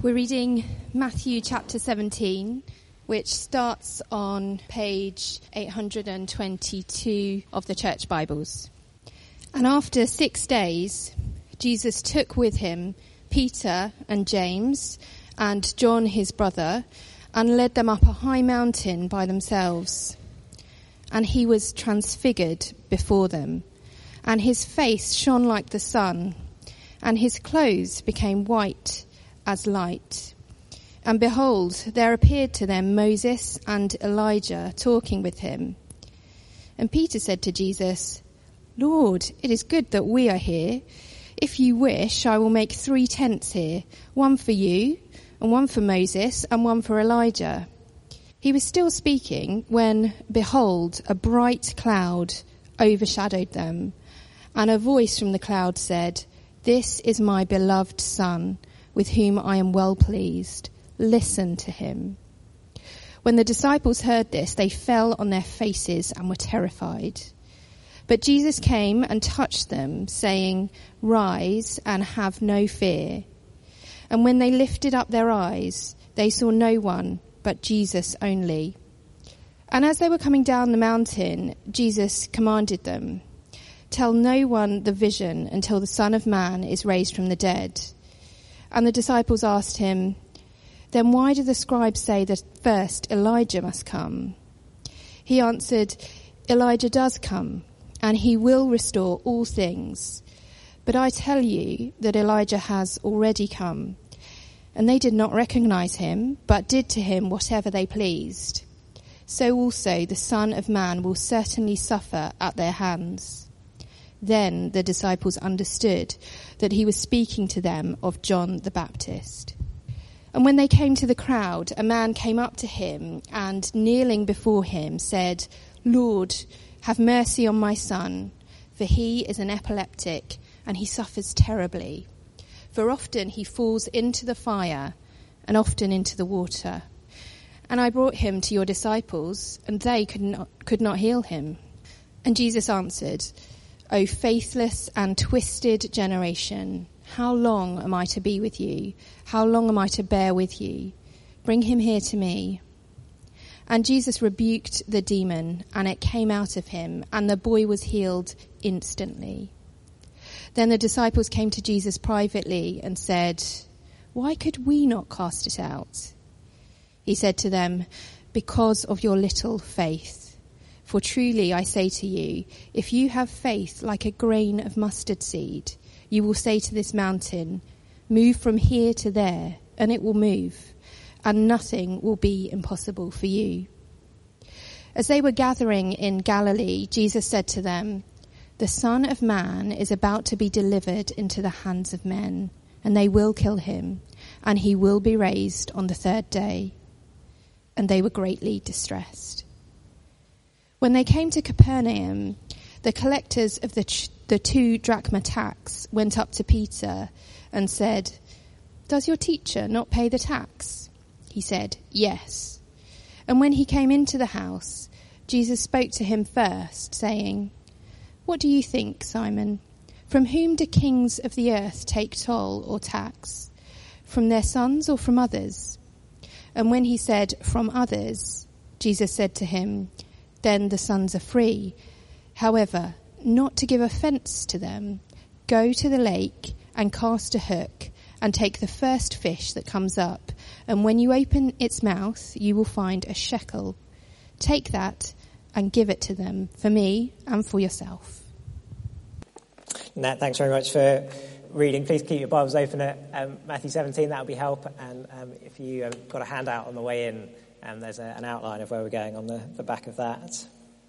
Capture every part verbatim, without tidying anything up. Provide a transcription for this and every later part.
We're reading Matthew chapter seventeen, which starts on page eight hundred twenty-two of the Church Bibles. And after six days, Jesus took with him Peter and James and John his brother, and led them up a high mountain by themselves. And he was transfigured before them, and his face shone like the sun, and his clothes became white as light. And behold, there appeared to them Moses and Elijah talking with him. And Peter said to Jesus, "Lord, it is good that we are here. If you wish, I will make three tents here, one for you, and one for Moses, and one for Elijah." He was still speaking when, behold, a bright cloud overshadowed them, and a voice from the cloud said, "This is my beloved Son, with whom I am well pleased. Listen to him." When the disciples heard this, they fell on their faces and were terrified. But Jesus came and touched them, saying, "Rise and have no fear." And when they lifted up their eyes, they saw no one but Jesus only. And as they were coming down the mountain, Jesus commanded them, "Tell no one the vision until the Son of Man is raised from the dead." And the disciples asked him, "Then why do the scribes say that first Elijah must come?" He answered, "Elijah does come, and he will restore all things. But I tell you that Elijah has already come, and they did not recognize him, but did to him whatever they pleased. So also the Son of Man will certainly suffer at their hands." Then the disciples understood that he was speaking to them of John the Baptist. And when they came to the crowd, a man came up to him and, kneeling before him, said, "Lord, have mercy on my son, for he is an epileptic and he suffers terribly. For often he falls into the fire and often into the water. And I brought him to your disciples, and they could not, could not heal him." And Jesus answered, "O faithless and twisted generation, how long am I to be with you? How long am I to bear with you? Bring him here to me." And Jesus rebuked the demon, and it came out of him, and the boy was healed instantly. Then the disciples came to Jesus privately and said, "Why could we not cast it out?" He said to them, "Because of your little faith. For truly I say to you, if you have faith like a grain of mustard seed, you will say to this mountain, 'Move from here to there,' and it will move, and nothing will be impossible for you." As they were gathering in Galilee, Jesus said to them, "The Son of Man is about to be delivered into the hands of men, and they will kill him, and he will be raised on the third day." And they were greatly distressed. When they came to Capernaum, the collectors of the, ch- the two drachma tax went up to Peter and said, "Does your teacher not pay the tax?" He said, "Yes." And when he came into the house, Jesus spoke to him first, saying, "What do you think, Simon? From whom do kings of the earth take toll or tax? From their sons or from others?" And when he said, "From others," Jesus said to him, "Then the sons are free. However, not to give offence to them, go to the lake and cast a hook and take the first fish that comes up, and when you open its mouth, you will find a shekel. Take that and give it to them for me and for yourself." Nat, thanks very much for reading. Please keep your Bibles open at um, Matthew seventeen. That would be help. And um, if you um, got a handout on the way in, um, there's a, an outline of where we're going on the, the back of that.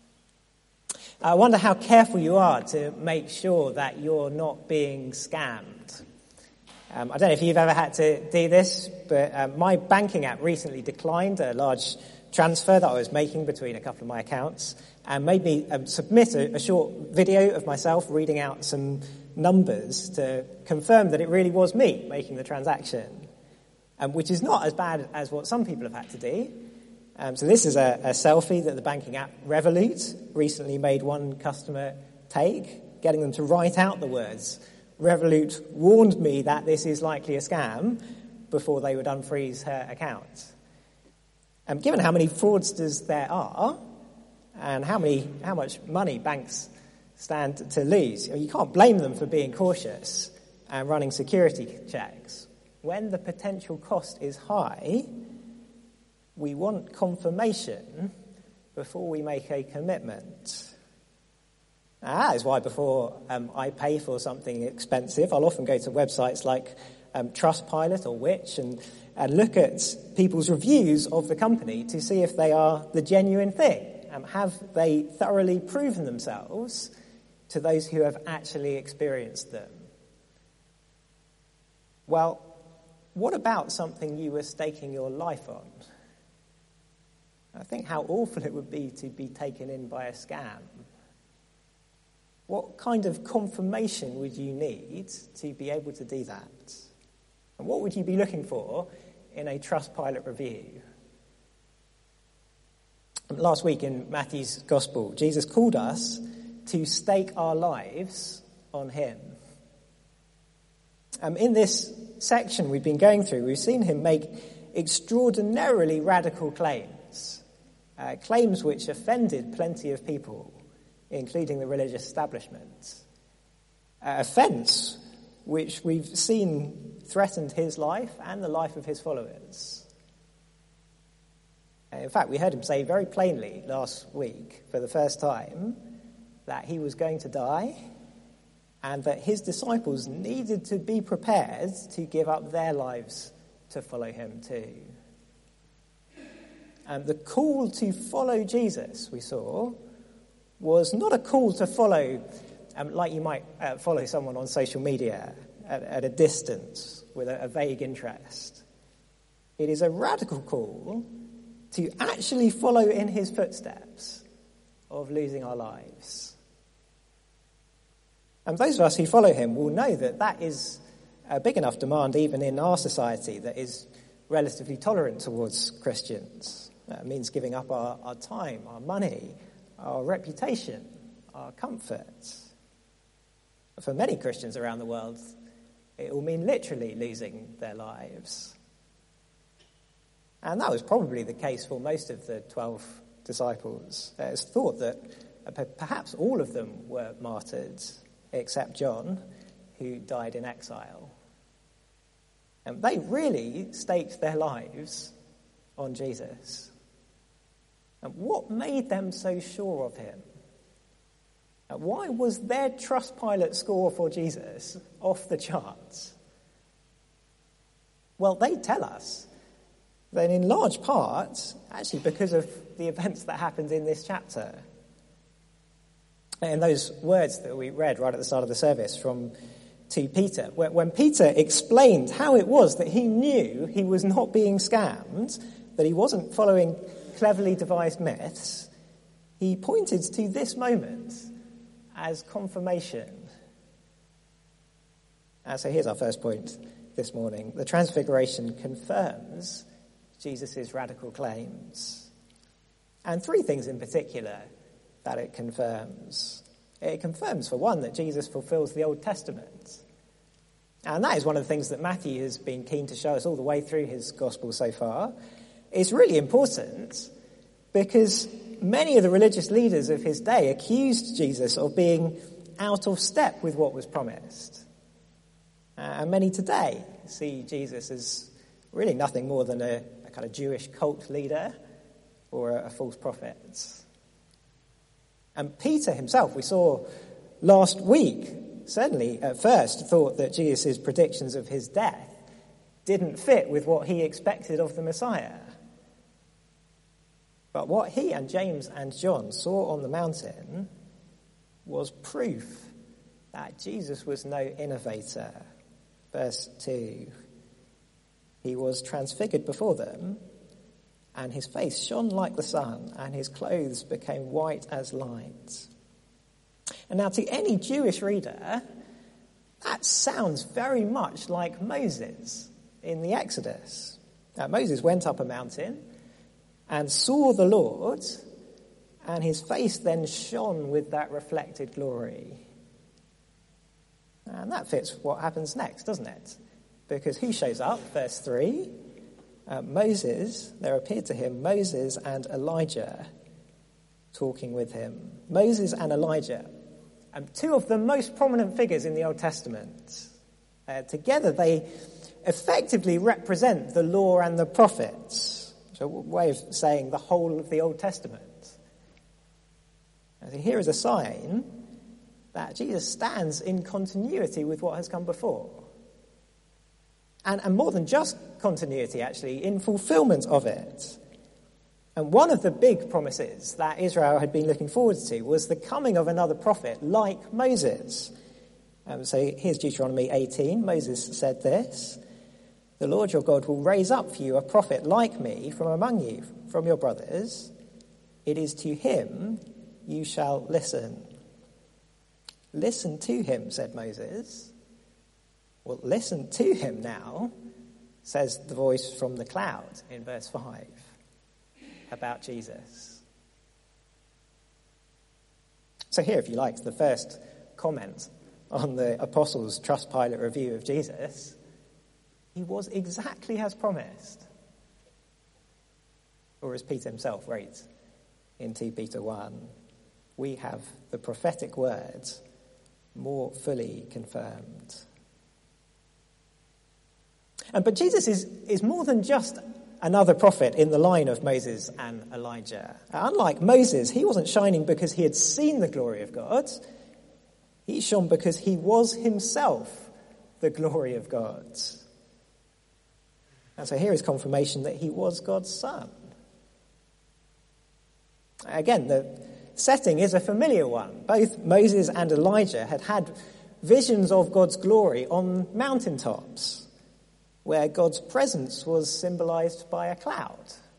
I wonder how careful you are to make sure that you're not being scammed. Um, I don't know if you've ever had to do this, but um, my banking app recently declined a large transfer that I was making between a couple of my accounts and made me um, submit a, a short video of myself reading out some numbers to confirm that it really was me making the transaction, um, which is not as bad as what some people have had to do. Um, so this is a, a selfie that the banking app Revolut recently made one customer take, getting them to write out the words, "Revolut warned me that this is likely a scam," before they would unfreeze her account. Um, given how many fraudsters there are and how many, how much money banks stand to lose, you can't blame them for being cautious and running security checks. When the potential cost is high, we want confirmation before we make a commitment. Now, that is why before um, I pay for something expensive, I'll often go to websites like um, Trustpilot or Which and, and look at people's reviews of the company to see if they are the genuine thing. Um, have they thoroughly proven themselves to those who have actually experienced them? Well, what about something you were staking your life on? I think how awful it would be to be taken in by a scam. What kind of confirmation would you need to be able to do that? And what would you be looking for in a Trustpilot review? Last week in Matthew's Gospel, Jesus called us to stake our lives on him. Um, in this section we've been going through, we've seen him make extraordinarily radical claims, uh, claims which offended plenty of people, including the religious establishment. Uh, offence which we've seen threatened his life and the life of his followers. Uh, in fact, we heard him say very plainly last week, for the first time, that he was going to die and that his disciples needed to be prepared to give up their lives to follow him too. And the call to follow Jesus, we saw, was not a call to follow um, like you might uh, follow someone on social media at, at a distance with a, a vague interest. It is a radical call to actually follow in his footsteps of losing our lives. And those of us who follow him will know that that is a big enough demand even in our society that is relatively tolerant towards Christians. That means giving up our, our time, our money, our reputation, our comfort. For many Christians around the world, it will mean literally losing their lives. And that was probably the case for most of the twelve disciples. It's thought that perhaps all of them were martyred, except John, who died in exile. And they really staked their lives on Jesus. And what made them so sure of him? And why was their Trustpilot score for Jesus off the charts? Well, they tell us that in large part, actually because of the events that happened in this chapter. And those words that we read right at the start of the service from to Peter, when Peter explained how it was that he knew he was not being scammed, that he wasn't following cleverly devised myths, he pointed to this moment as confirmation. And so here's our first point this morning. The Transfiguration confirms Jesus' radical claims. And three things in particular that it confirms. It confirms, for one, that Jesus fulfills the Old Testament. And that is one of the things that Matthew has been keen to show us all the way through his gospel so far. It's really important because many of the religious leaders of his day accused Jesus of being out of step with what was promised. Uh, and many today see Jesus as really nothing more than a, a kind of Jewish cult leader or a, a false prophet. And Peter himself, we saw last week, certainly at first thought that Jesus' predictions of his death didn't fit with what he expected of the Messiah. But what he and James and John saw on the mountain was proof that Jesus was no innovator. Verse two, he was transfigured before them, and his face shone like the sun, and his clothes became white as light. And now to any Jewish reader, that sounds very much like Moses in the Exodus. Now, Moses went up a mountain and saw the Lord, and his face then shone with that reflected glory. And that fits what happens next, doesn't it? Because who shows up? Verse three. Uh, Moses, there appeared to him Moses and Elijah talking with him. Moses and Elijah, um, two of the most prominent figures in the Old Testament. Uh, together they effectively represent the law and the prophets. So a way of saying the whole of the Old Testament. And so here is a sign that Jesus stands in continuity with what has come before. And, and more than just continuity, actually, in fulfillment of it. And one of the big promises that Israel had been looking forward to was the coming of another prophet like Moses. Um, so here's Deuteronomy eighteen. Moses said this: "The Lord your God will raise up for you a prophet like me from among you, from your brothers. It is to him you shall listen." Listen to him, said Moses. Well, listen to him now, says the voice from the cloud in verse five about Jesus. So here, if you like, the first comment on the Apostles' Trustpilot review of Jesus. He was exactly as promised. Or as Peter himself wrote in Second Peter one, we have the prophetic words more fully confirmed. And, but Jesus is, is more than just another prophet in the line of Moses and Elijah. Unlike Moses, he wasn't shining because he had seen the glory of God. He shone because he was himself the glory of God. And so here is confirmation that he was God's son. Again, the setting is a familiar one. Both Moses and Elijah had had visions of God's glory on mountaintops, where God's presence was symbolized by a cloud.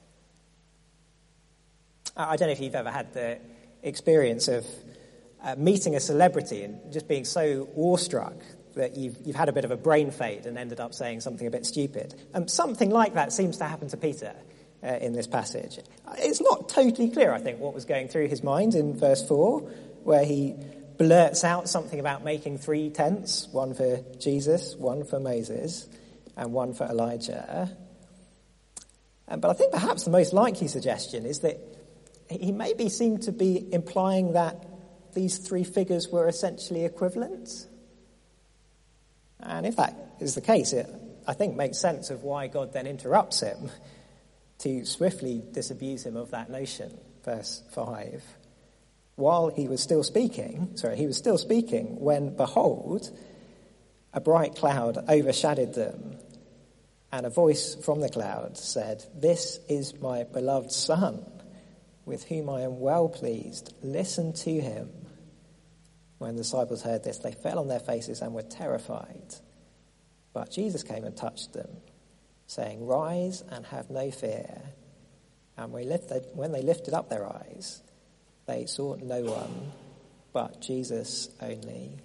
I don't know if you've ever had the experience of uh, meeting a celebrity and just being so awestruck that you've, you've had a bit of a brain fade and ended up saying something a bit stupid. Um, something like that seems to happen to Peter uh, in this passage. It's not totally clear, I think, what was going through his mind in verse four, where he blurts out something about making three tents, one for Jesus, one for Moses, and one for Elijah. Um, but I think perhaps the most likely suggestion is that he maybe seemed to be implying that these three figures were essentially equivalent. And if that is the case, it, I think, makes sense of why God then interrupts him to swiftly disabuse him of that notion. Verse five. While he was still speaking, sorry, he was still speaking when, behold, a bright cloud overshadowed them, and a voice from the cloud said, "This is my beloved Son, with whom I am well pleased. Listen to him." When the disciples heard this, they fell on their faces and were terrified. But Jesus came and touched them, saying, "Rise and have no fear." And we lifted, when they lifted up their eyes, they saw no one but Jesus only.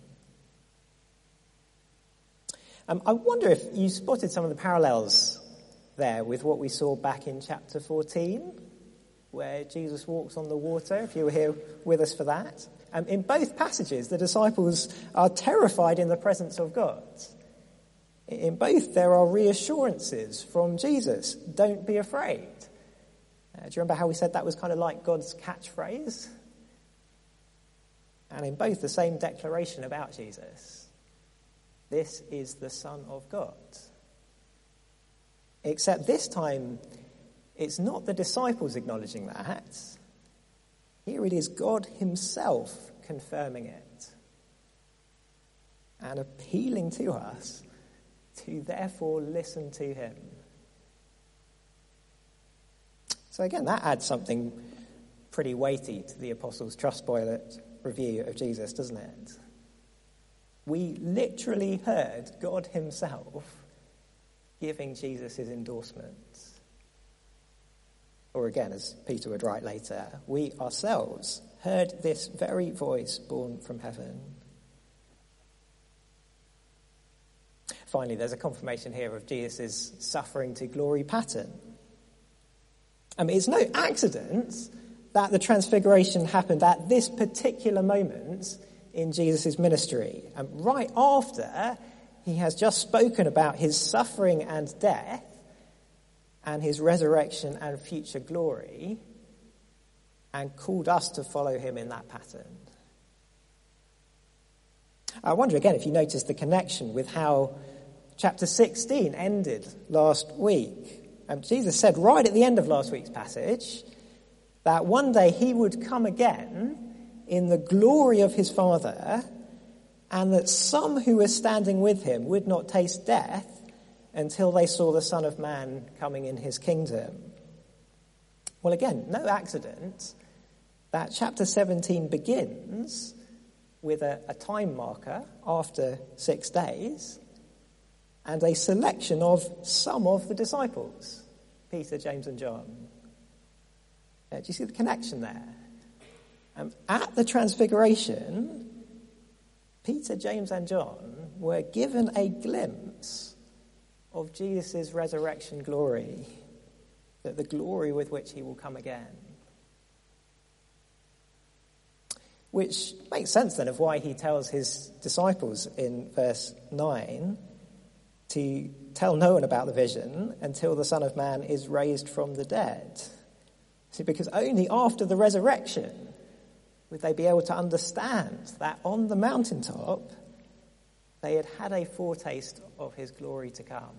Um, I wonder if you spotted some of the parallels there with what we saw back in chapter fourteen, where Jesus walks on the water, if you were here with us for that. Um, in both passages, the disciples are terrified in the presence of God. In both, there are reassurances from Jesus. Don't be afraid. Uh, do you remember how we said that was kind of like God's catchphrase? And in both, the same declaration about Jesus. This is the Son of God. Except this time, it's not the disciples acknowledging that. Here it is God himself confirming it and appealing to us to therefore listen to him. So again, that adds something pretty weighty to the Apostles' Trustpilot review of Jesus, doesn't it? We literally heard God himself giving Jesus his endorsement. Or again, as Peter would write later, we ourselves heard this very voice born from heaven. Finally, there's a confirmation here of Jesus' suffering to glory pattern. I mean, it's no accident that the transfiguration happened at this particular moment in Jesus' ministry, and right after he has just spoken about his suffering and death and his resurrection and future glory, and called us to follow him in that pattern. I wonder again if you noticed the connection with how chapter sixteen ended last week. Um, Jesus said right at the end of last week's passage that one day he would come again in the glory of his Father, and that some who were standing with him would not taste death until they saw the Son of Man coming in his kingdom. Well, again, no accident that chapter seventeen begins with a, a time marker after six days and a selection of some of the disciples, Peter, James and John. Uh, do you see the connection there? Um, at the Transfiguration, Peter, James and John were given a glimpse of Jesus' resurrection glory, that the glory with which he will come again. Which makes sense then of why he tells his disciples in verse nine to tell no one about the vision until the Son of Man is raised from the dead. See, because only after the resurrection would they be able to understand that on the mountaintop they had had a foretaste of his glory to come.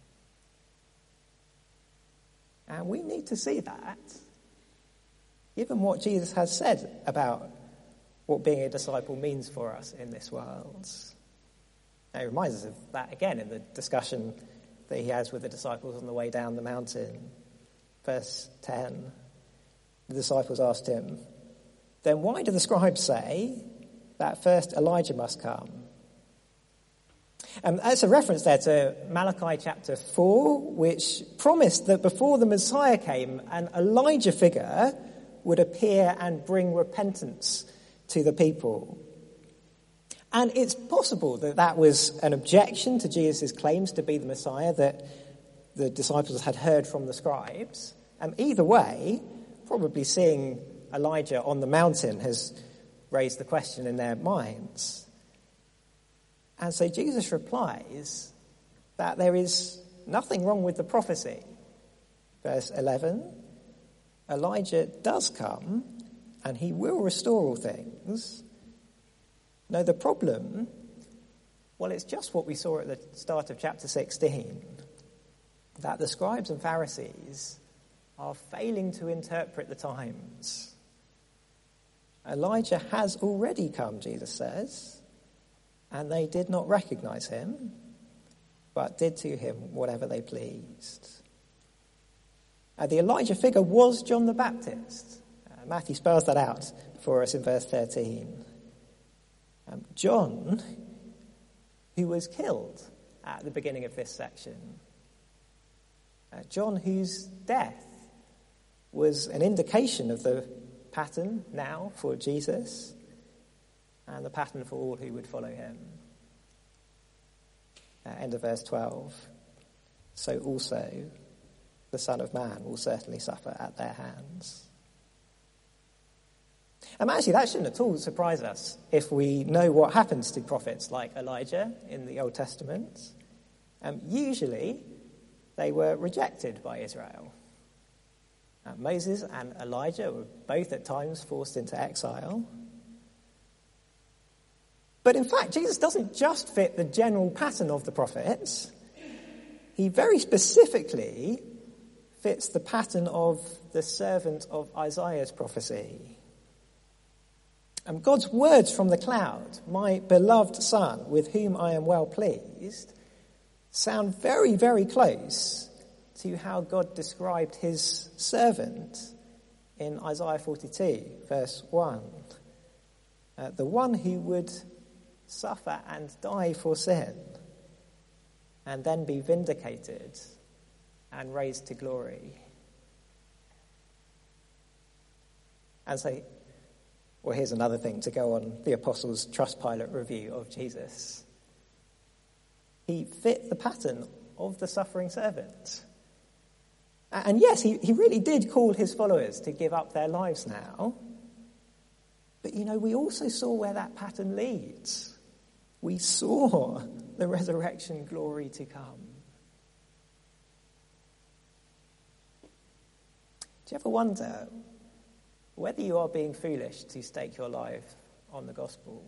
And we need to see that, given what Jesus has said about what being a disciple means for us in this world. Now, it reminds us of that again in the discussion that he has with the disciples on the way down the mountain. Verse ten, the disciples asked him, "Then why do the scribes say that first Elijah must come?" Um, that's a reference there to Malachi chapter four, which promised that before the Messiah came, an Elijah figure would appear and bring repentance to the people. And it's possible that that was an objection to Jesus' claims to be the Messiah that the disciples had heard from the scribes. Um, either way, probably seeing Elijah on the mountain has raised the question in their minds. And so Jesus replies that there is nothing wrong with the prophecy. Verse eleven, Elijah does come and he will restore all things. No, the problem, well, it's just what we saw at the start of chapter sixteen, that the scribes and Pharisees are failing to interpret the times. Elijah has already come, Jesus says, and they did not recognize him, but did to him whatever they pleased. Uh, the Elijah figure was John the Baptist. Uh, Matthew spells that out for us in verse thirteen. Um, John, who was killed at the beginning of this section. Uh, John, whose death was an indication of the pattern now for Jesus and the pattern for all who would follow him. Uh, end of verse twelve. So also the Son of Man will certainly suffer at their hands. And actually, that shouldn't at all surprise us if we know what happens to prophets like Elijah in the Old Testament. Um, usually, they were rejected by Israel. Uh, Moses and Elijah were both at times forced into exile. But in fact, Jesus doesn't just fit the general pattern of the prophets. He very specifically fits the pattern of the servant of Isaiah's prophecy. And God's words from the cloud, "My beloved Son, with whom I am well pleased," sound very, very close to how God described his servant in Isaiah forty-two, verse one. Uh, the one who would suffer and die for sin, and then be vindicated and raised to glory. And so, well, here's another thing to go on the Apostles' Trustpilot review of Jesus. He fit the pattern of the suffering servant. And yes, he, he really did call his followers to give up their lives now. But, you know, we also saw where that pattern leads. We saw the resurrection glory to come. Do you ever wonder whether you are being foolish to stake your life on the gospel?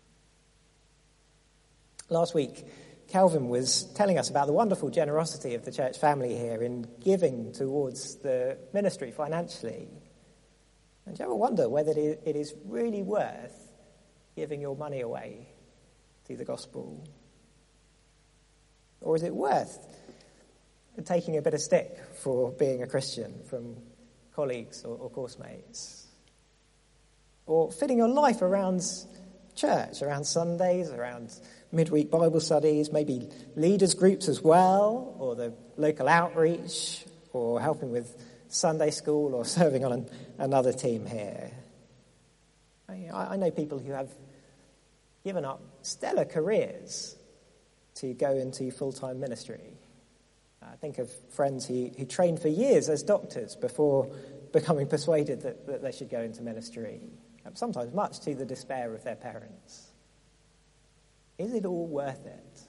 Last week, Calvin was telling us about the wonderful generosity of the church family here in giving towards the ministry financially. And do you ever wonder whether it is really worth giving your money away to the gospel? Or is it worth taking a bit of stick for being a Christian from colleagues or, or course mates? Or fitting your life around church, around Sundays, around midweek Bible studies, maybe leaders groups as well, or the local outreach, or helping with Sunday school, or serving on an, another team here. I, I know people who have given up stellar careers to go into full-time ministry. I think of friends who, who trained for years as doctors before becoming persuaded that, that they should go into ministry, sometimes much to the despair of their parents. Is it all worth it?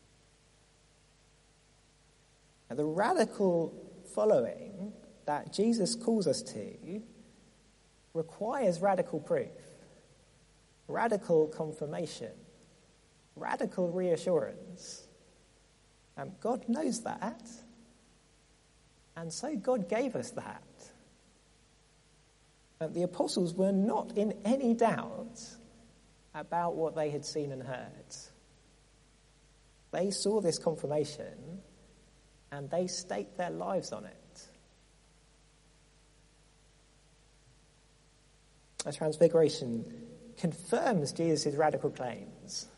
Now, the radical following that Jesus calls us to requires radical proof, radical confirmation, radical reassurance. Um, God knows that, and so God gave us that. Um, the apostles were not in any doubt about what they had seen and heard. They saw this confirmation, and they staked their lives on it. A transfiguration confirms Jesus' radical claims.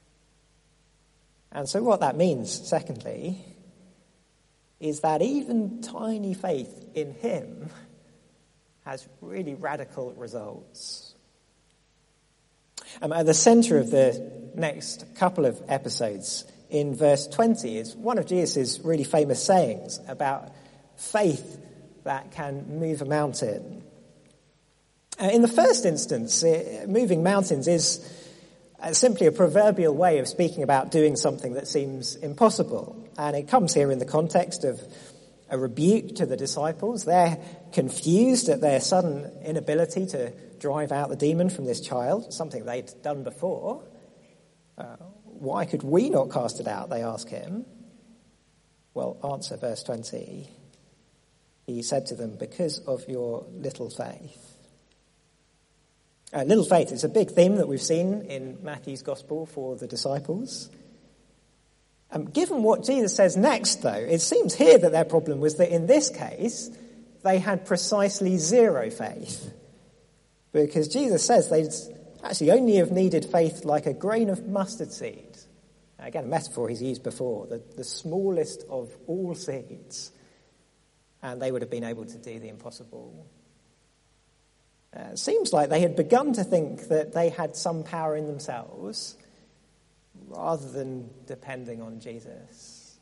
And so what that means, secondly, is that even tiny faith in him has really radical results. Um, at the centre of the next couple of episodes, in verse twenty, is one of Jesus' really famous sayings about faith that can move a mountain. Uh, in the first instance, uh, moving mountains is uh, simply a proverbial way of speaking about doing something that seems impossible. And it comes here in the context of a rebuke to the disciples. They're confused at their sudden inability to drive out the demon from this child, something they'd done before. Uh, why could we not cast it out, they ask him. Well, answer verse twenty. He said to them, because of your little faith. Uh, little faith is a big theme that we've seen in Matthew's gospel for the disciples. Um, given what Jesus says next, though, it seems here that their problem was that in this case, they had precisely zero faith. Because Jesus says they'd actually only have needed faith like a grain of mustard seed. Again, a metaphor he's used before, the, the smallest of all seeds. And they would have been able to do the impossible. Uh, it seems like they had begun to think that they had some power in themselves rather than depending on Jesus.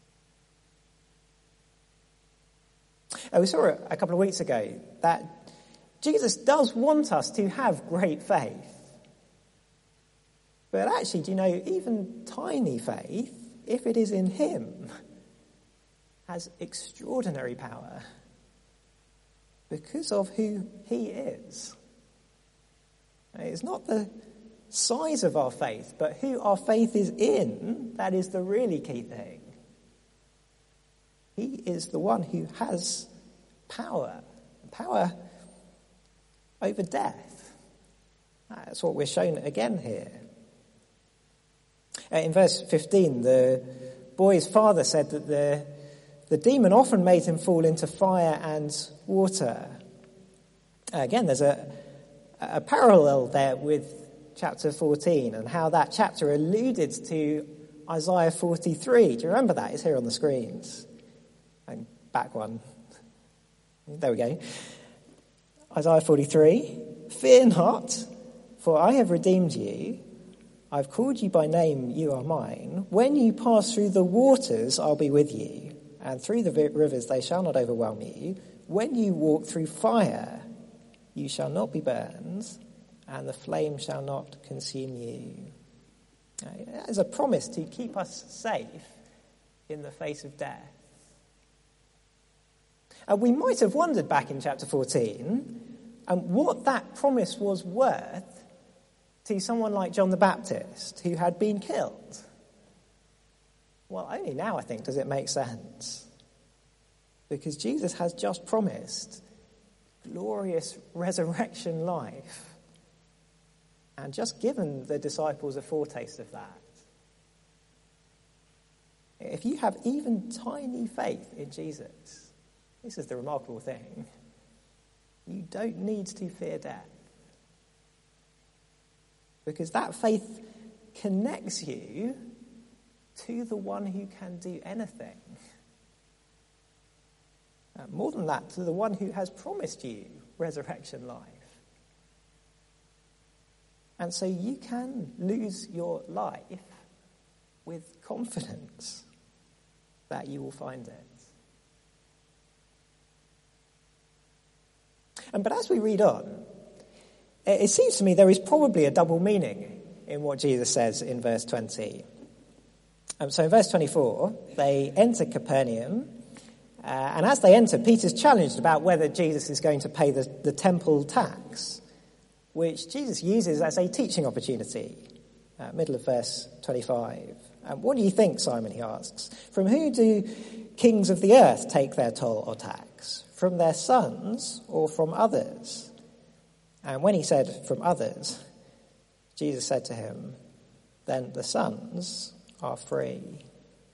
Uh, we saw a couple of weeks ago that Jesus does want us to have great faith. But actually, do you know, even tiny faith, if it is in him, has extraordinary power because of who he is. It's not the size of our faith, but who our faith is in, that is the really key thing. He is the one who has power, power over death. That's what we're shown again here. In verse fifteen, the boy's father said that the, the demon often made him fall into fire and water. Again, there's a, a parallel there with chapter fourteen and how that chapter alluded to Isaiah forty-three. Do you remember that? It's here on the screens. And back one. There we go. Isaiah forty-three. Fear not, for I have redeemed you. I've called you by name, you are mine. When you pass through the waters, I'll be with you. And through the rivers, they shall not overwhelm you. When you walk through fire, you shall not be burned, and the flame shall not consume you. As a promise to keep us safe in the face of death. And we might have wondered back in chapter fourteen um, what that promise was worth to someone like John the Baptist who had been killed. Well, only now, I think, does it make sense. Because Jesus has just promised glorious resurrection life and just given the disciples a foretaste of that. If you have even tiny faith in Jesus, this is the remarkable thing, you don't need to fear death. Because that faith connects you to the one who can do anything. Uh, more than that, to the one who has promised you resurrection life. And so you can lose your life with confidence that you will find it. And but as we read on, it seems to me there is probably a double meaning in what Jesus says in verse twenty. Um, so in verse twenty-four, they enter Capernaum, uh, and as they enter, Peter's challenged about whether Jesus is going to pay the, the temple tax, which Jesus uses as a teaching opportunity. Uh, middle of verse twenty-five. Um, what do you think, Simon, he asks? From who do kings of the earth take their toll or tax? From their sons or from others? And when he said, from others, Jesus said to him, then the sons are free.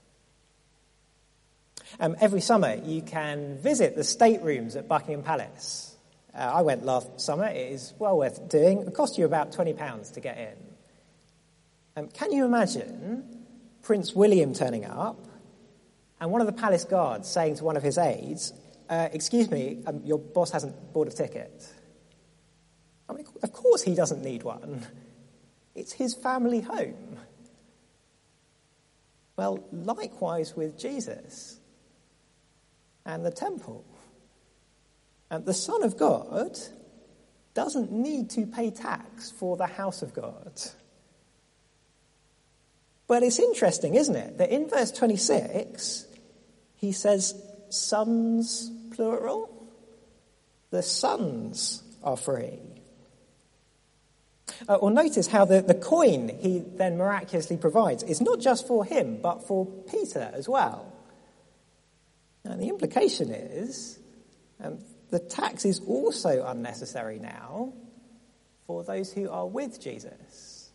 Um, every summer you can visit the staterooms at Buckingham Palace. Uh, I went last summer. It is well worth doing. It cost you about twenty pounds to get in. Um, can you imagine Prince William turning up and one of the palace guards saying to one of his aides, uh, excuse me, um, your boss hasn't bought a ticket? I mean, of course he doesn't need one. It's his family home. Well, likewise with Jesus and the temple. And the Son of God doesn't need to pay tax for the house of God. But it's interesting, isn't it, that in verse twenty-six, he says sons, plural. The sons are free. Uh, or notice how the, the coin he then miraculously provides is not just for him, but for Peter as well. And the implication is um, the tax is also unnecessary now for those who are with Jesus.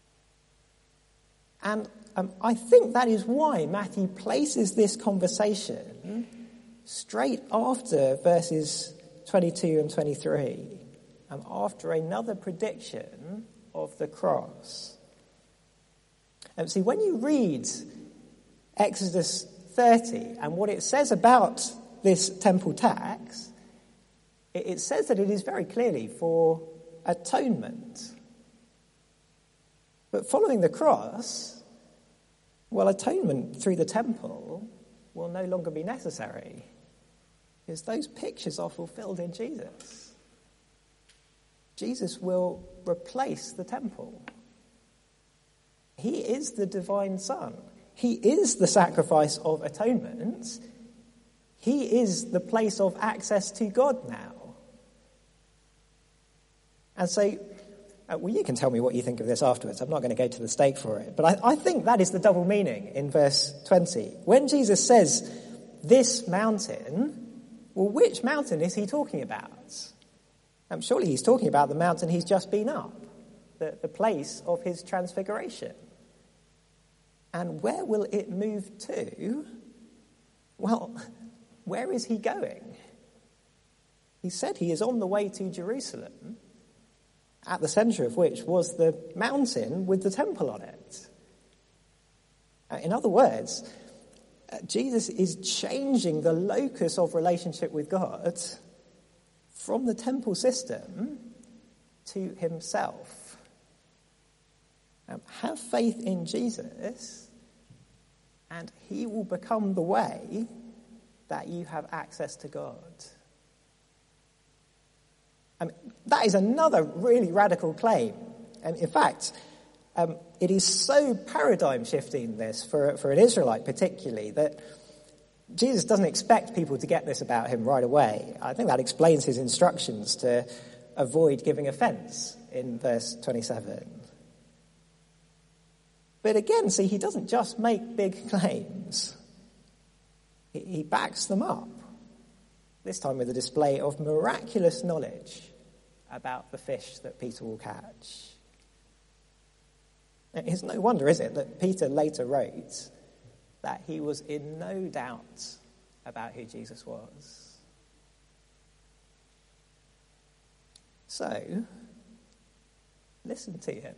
And um, I think that is why Matthew places this conversation straight after verses twenty-two and twenty-three. Um, after another prediction of the cross. Um, see, when you read Exodus thirty and what it says about this temple tax, it, it says that it is very clearly for atonement. But following the cross, well, atonement through the temple will no longer be necessary because those pictures are fulfilled in Jesus. Jesus will replace the temple. He is the divine Son. He is the sacrifice of atonement. He is the place of access to God now. And so, uh, well, you can tell me what you think of this afterwards. I'm not going to go to the stake for it. But I, I think that is the double meaning in verse twenty. When Jesus says, this mountain, well, which mountain is he talking about? Um, surely he's talking about the mountain he's just been up, the, the place of his transfiguration. And where will it move to? Well, where is he going? He said he is on the way to Jerusalem, at the centre of which was the mountain with the temple on it. Uh, in other words, uh, Jesus is changing the locus of relationship with God from the temple system to himself. Um, have faith in Jesus, and he will become the way that you have access to God. Um, that is another really radical claim. And in fact, Um, it is so paradigm shifting, this, for, for an Israelite particularly, that Jesus doesn't expect people to get this about him right away. I think that explains his instructions to avoid giving offence in verse twenty-seven. But again, see, he doesn't just make big claims. He, he backs them up, this time with a display of miraculous knowledge about the fish that Peter will catch. It's no wonder, is it, that Peter later wrote that he was in no doubt about who Jesus was. So, listen to him.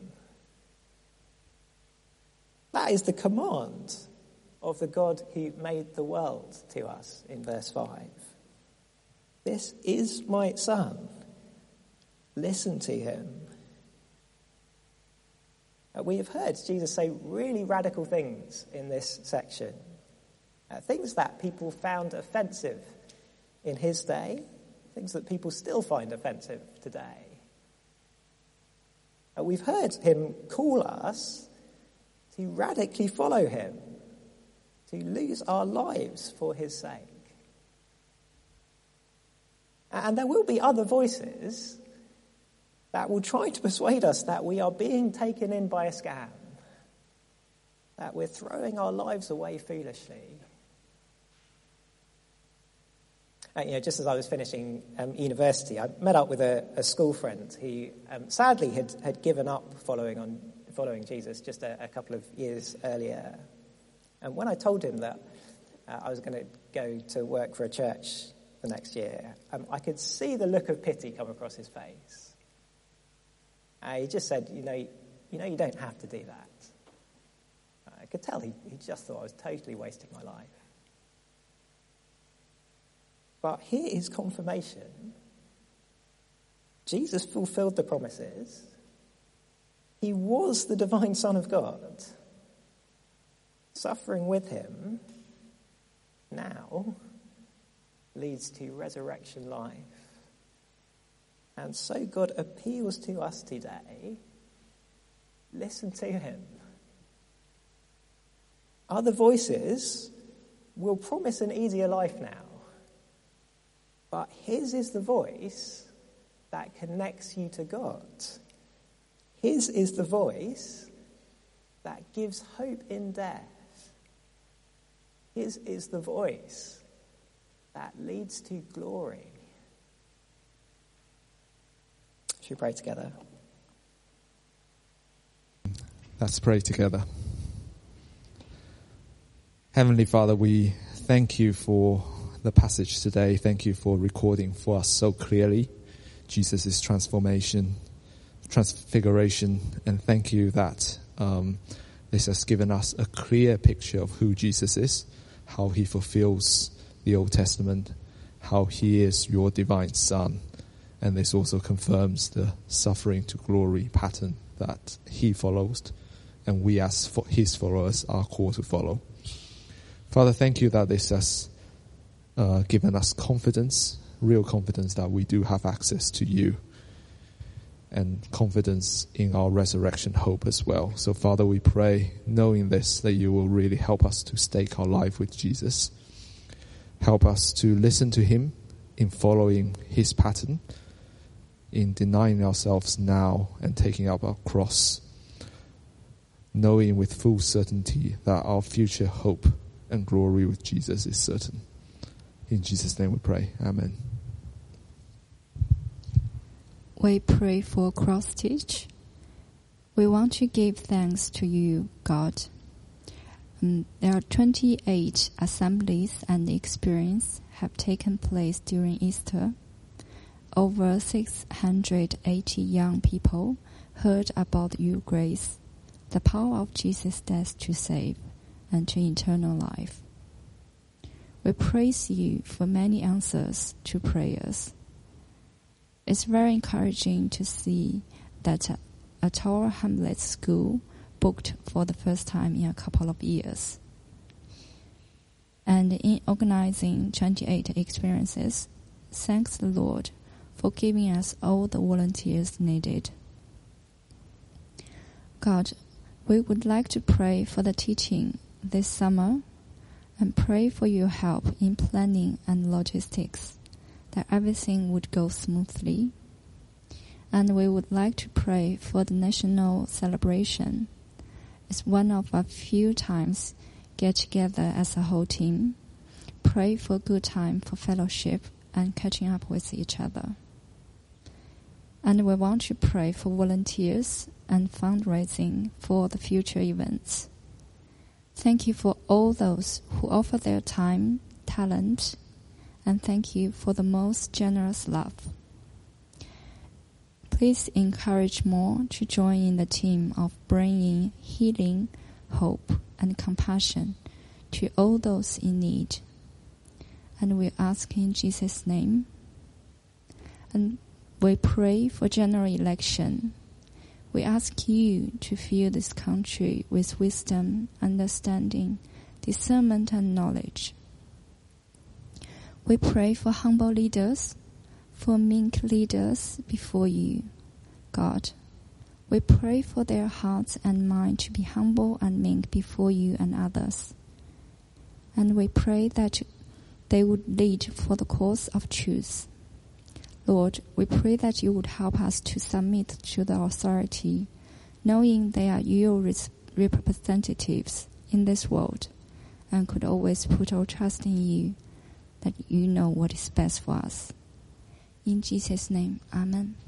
That is the command of the God who made the world to us in verse five. This is my son. Listen to him. We have heard Jesus say really radical things in this section. Uh, things that people found offensive in his day, things that people still find offensive today. Uh, we've heard him call us to radically follow him, to lose our lives for his sake. And there will be other voices that will try to persuade us that we are being taken in by a scam, that we're throwing our lives away foolishly. Uh, you know, just as I was finishing um, university, I met up with a, a school friend who um, sadly had, had given up following on following Jesus just a, a couple of years earlier. And when I told him that uh, I was going to go to work for a church the next year, um, I could see the look of pity come across his face. Uh, he just said, you know, you know, you don't have to do that. Uh, I could tell he, he just thought I was totally wasting my life. But here is confirmation. Jesus fulfilled the promises. He was the divine Son of God. Suffering with him now leads to resurrection life. And so God appeals to us today. Listen to him. Other voices will promise an easier life now. But his is the voice that connects you to God. His is the voice that gives hope in death. His is the voice that leads to glory. Should we pray together? Let's pray together. Heavenly Father, we thank you for the passage today. Thank you for recording for us so clearly Jesus' transformation, transfiguration, and thank you that um, this has given us a clear picture of who Jesus is, how he fulfills the Old Testament, how he is your divine Son. And this also confirms the suffering to glory pattern that he follows, and we as his followers are called to follow. Father, thank you that this has uh, given us confidence, real confidence that we do have access to you, and confidence in our resurrection hope as well. So Father, we pray, knowing this, that you will really help us to stake our life with Jesus. Help us to listen to him in following his pattern, in denying ourselves now and taking up our cross, knowing with full certainty that our future hope and glory with Jesus is certain. In Jesus' name we pray. Amen. We pray for Christchurch. We want to give thanks to you, God. Um, there are twenty-eight assemblies and experiences have taken place during Easter. Over six hundred eighty young people heard about your grace, the power of Jesus' death to save, and to eternal life. We praise you for many answers to prayers. It's very encouraging to see that a Tower Hamlets school booked for the first time in a couple of years. And in organizing twenty-eight experiences, thanks the Lord for giving us all the volunteers needed. God, We would like to pray for the teaching this summer and pray for your help in planning and logistics, that everything would go smoothly. And we would like to pray for the national celebration. It's one of a few times get together as a whole team, pray for a good time for fellowship and catching up with each other. And we want to pray for volunteers and fundraising for the future events. Thank you for all those who offer their time, talent, and thank you for the most generous love. Please encourage more to join in the team of bringing healing, hope, and compassion to all those in need. And we ask in Jesus' name. And we pray for general election. We ask you to fill this country with wisdom, understanding, discernment, and knowledge. We pray for humble leaders, for meek leaders before you, God. We pray for their hearts and mind to be humble and meek before you and others. And we pray that they would lead for the cause of truth. Lord, we pray that you would help us to submit to the authority, knowing they are your representatives in this world, and could always put our trust in you, that you know what is best for us. In Jesus' name, Amen.